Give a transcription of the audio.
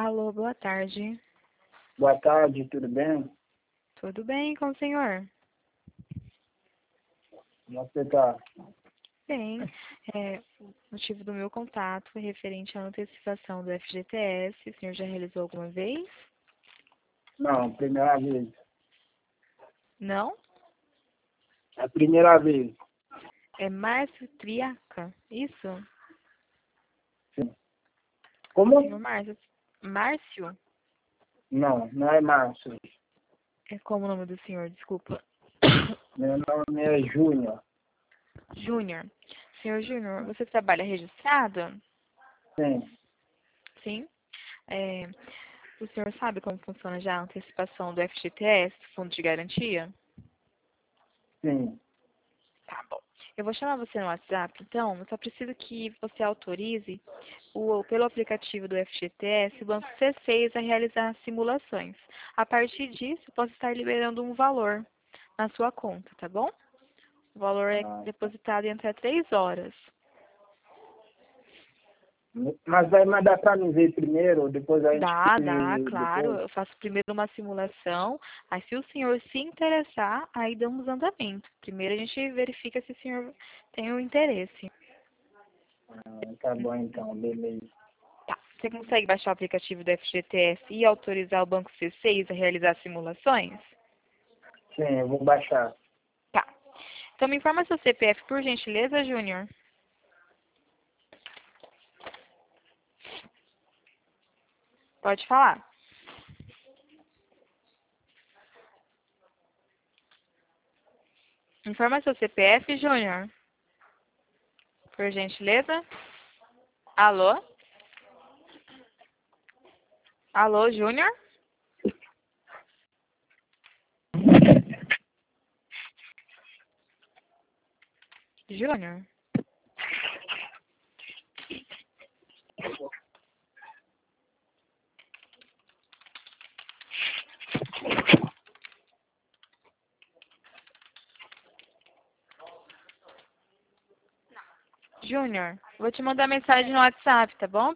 Alô, boa tarde. Boa tarde, tudo bem? Tudo bem com o senhor? Como você está? Bem, o motivo do meu contato foi referente à antecipação do FGTS. O senhor já realizou alguma vez? Não, primeira vez. Não? A primeira vez. É Márcio Triaca, isso? Sim. Como? Senhor Márcio? Márcio? Não, não é Márcio. É como o nome do senhor, desculpa. Meu nome é Júnior. Júnior. Senhor Júnior, você trabalha registrado? Sim, Sim. O senhor sabe como funciona já a antecipação do FGTS, Fundo de Garantia? sim. Tá bom. Eu vou chamar você no WhatsApp, então. Eu só preciso que você autorize, pelo aplicativo do FGTS, o Banco C6 a realizar simulações. A partir disso, eu posso estar liberando um valor na sua conta, tá bom? O valor é Ah, depositado em até 3 horas. mas vai mandar para mim ver primeiro, depois a gente Dá, vê claro. depois. Eu faço primeiro uma simulação. Aí, se o senhor se interessar, aí damos andamento. Primeiro a gente verifica se o senhor tem o interesse. Ah, tá bom então, beleza. Tá. Você consegue baixar o aplicativo do FGTS e autorizar o Banco C6 a realizar simulações? Sim, eu vou baixar. Tá. Então me informa seu CPF, por gentileza, Júnior. Pode falar. Informa seu CPF, Júnior. Por gentileza. Alô? Alô, Júnior? Júnior? Júnior, vou te mandar mensagem no WhatsApp, tá bom?